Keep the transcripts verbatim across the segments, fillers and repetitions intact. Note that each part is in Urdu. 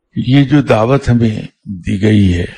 یہ جو دعوت ہمیں دی گئی ہے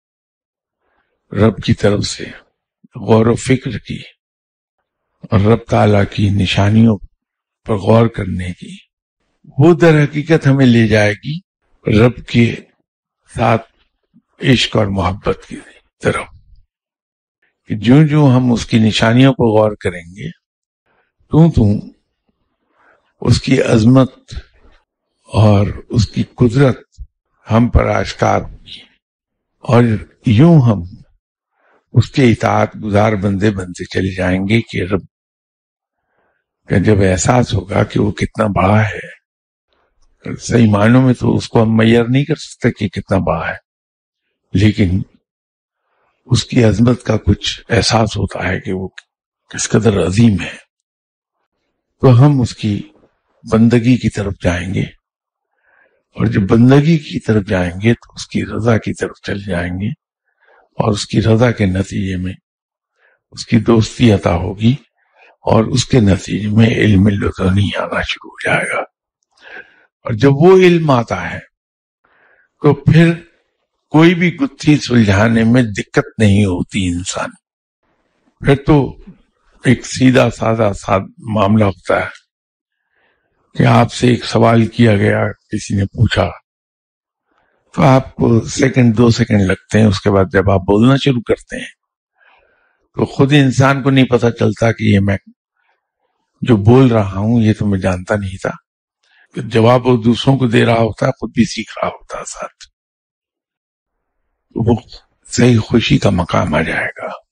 رب کی طرف سے غور و فکر کی اور رب تعالیٰ کی نشانیوں پر غور کرنے کی، وہ در حقیقت ہمیں لے جائے گی رب کے ساتھ عشق اور محبت کی طرف، کہ جوں جوں ہم اس کی نشانیوں پر غور کریں گے توں توں اس کی عظمت اور اس کی قدرت ہم پر آشکار ہوگی، اور یوں ہم اس کے اطاعت گزار بندے بنتے چلے جائیں گے کہ رب کا جب احساس ہوگا کہ وہ کتنا بڑا ہے، صحیح معنوں میں تو اس کو ہم میئر نہیں کر سکتے کہ کتنا بڑا ہے، لیکن اس کی عظمت کا کچھ احساس ہوتا ہے کہ وہ کس قدر عظیم ہے، تو ہم اس کی بندگی کی طرف جائیں گے، اور جب بندگی کی طرف جائیں گے تو اس کی رضا کی طرف چل جائیں گے، اور اس کی رضا کے نتیجے میں اس کی دوستی عطا ہوگی، اور اس کے نتیجے میں علم لدنی آنا شروع ہو جائے گا، اور جب وہ علم آتا ہے تو پھر کوئی بھی گتھی سلجھانے میں دقت نہیں ہوتی انسان، پھر تو ایک سیدھا سادہ سادہ معاملہ ہوتا ہے کہ آپ سے ایک سوال کیا گیا، کسی نے پوچھا تو آپ کو سیکنڈ دو سیکنڈ لگتے ہیں، اس کے بعد جب آپ بولنا شروع کرتے ہیں تو خود انسان کو نہیں پتہ چلتا کہ یہ میں جو بول رہا ہوں یہ تو میں جانتا نہیں تھا، جواب وہ دوسروں کو دے رہا ہوتا ہے، خود بھی سیکھ رہا ہوتا ہے ساتھ، وہ صحیح خوشی کا مقام آ جائے گا۔